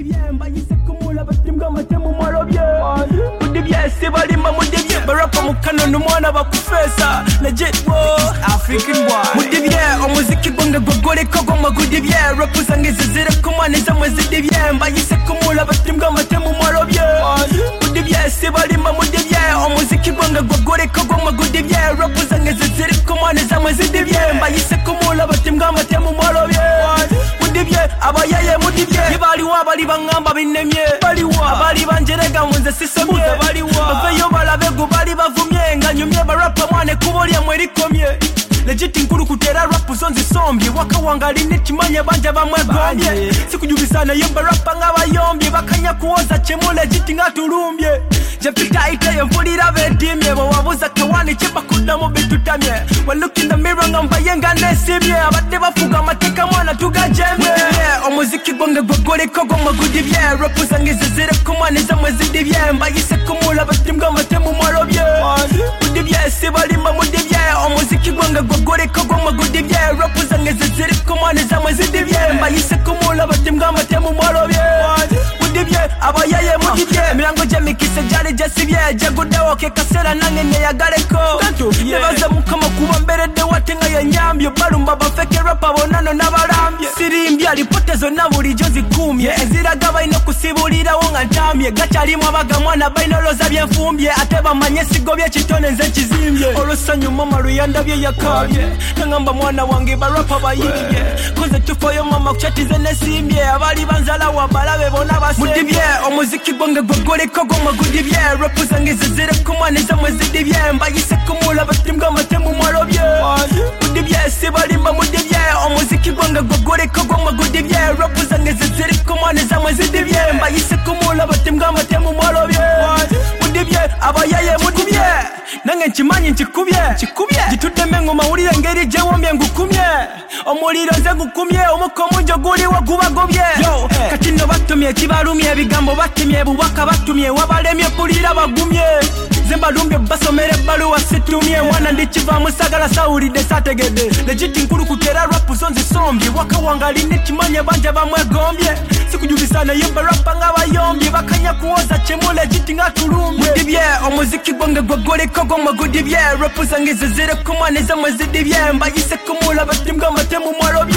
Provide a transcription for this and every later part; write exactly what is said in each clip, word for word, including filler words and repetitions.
byemba yisekumula batimbwa matemu marobye mudibye sibalimba mudibye barapa mukano numwana bakufesa legit wo African boy mudibye omuziki gwange gogore kogo magudibye rapuzange zizire kumane zamwe zidibyemba yisekumula batimbwa matemu marobye mudibye sibalimba mudibye omuziki gwange gogore kogo magudibye rapuzange zizire kumane zamwe zidibyemba yisekumula batimbwa matemu marobye mudibye abayaye mudibye yibali wabali bangamba binemye baliwa abali banjerega munze sisomye baliwa baveyo balabe gubali bavumye nganyumye barapa mwane kubolya mwerikomye legit nkuru kutera rap zonzi sombye waka wangali nikimanye banje bamwegombye sikujubisana yo barapa ngabayombye bakanya kuoza chemo legit ngatulumbye jepita ite yovulira bedimye bo wabuza kawani chipa kudamo bitutamye we look in the mirror ngamba yenga nesimye abade bafuga mateka mwana tugajemye omuziki gwange gogore kogo magudibye rapuzange zizire kumane zamwe zidibye mbayise kumula batimbwa matemu marobye mudibye sibalimba mudibye omuziki gwange gogore kogo magudibye rapuzange zizire kumane zamwe zidibye mbayise kumula batimbwa matemu marobye mudibye abayaye mudibye mirango jemikise jale jasibye jagudawo ke kasera nange ne yagaleko nebaza mukama kuba mbere de watenga ya nyambye balumba bafeke rapa bonano nabalambye sirimbye alipotezo na bulijo zikumye eziraga baino kusibulira wonga ntamye gachalimu abaga mwana baino loza byenfumbye ateba manye sigobye kitone nze kizimbye olusanyu mama luyanda bye yakabye ngamba mwana wange barapa bayibye koze tufoyo mama kuchatize nesimbye abali banzala wabalabe bona base mudibye omuziki gwange gogore kogo magudibye rapuzange zizire kumane zamwe zidibye mbayise kumula batimbwa matemu marobye mudibye sibalimba mudibye omuziki gwange gogore kogo magudibye rapuzange zizire kumane zamwe zidibye mbayise kumula batimbwa matemu marobye mudibye abayaye mudibye nange nkimanyi nkikubye kikubye gituddeme ngoma wulire ngeri gyewombye ngukumye omuliro nze gukumye omukomo njo guliwo gubagobye kati nno batumye kibalumye ebigambo batumye bubaka batumye wabalemye pulira bagumye zembalumbye basomere baluwa situmye mwana ndikiva musagala sawulidde sategedde legit nkulu kutera rap zonzi sombye waka wangali nikimanye banje bamwegombye sikujubisana yo barapa ngabayombye bakanya kuoza chemo legit ngatulumbye mudibye omuziki gwange gogore kogo magudibye rapuzange zizire kumane zamwe zidibye mbayise kumula batimbwa matemu marobye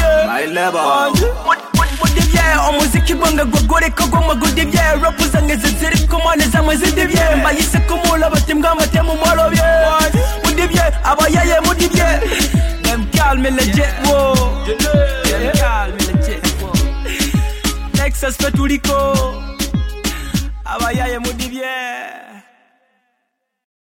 mudibye omuziki gwange gogore kogo magudibye rapuzange zizire kumane zamwe zidibye mbayise kumula batimbwa matemu marobye mudibye abayaye mudibye them call me legit wo them call me legit wo Texas Petulico abayaye mudibye